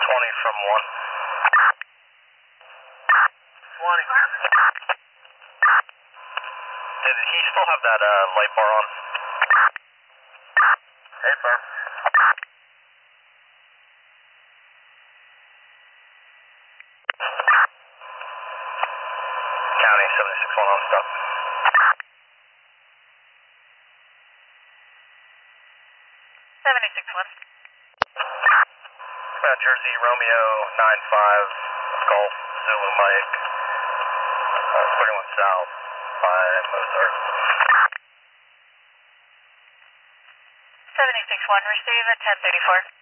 from 1. 20. Did he still have that light bar on? Hey, sir. County 761 on stop. 761. Jersey Romeo 95 Golf Zulu Mike. 31 South by Mozart. 761, receive at 1034.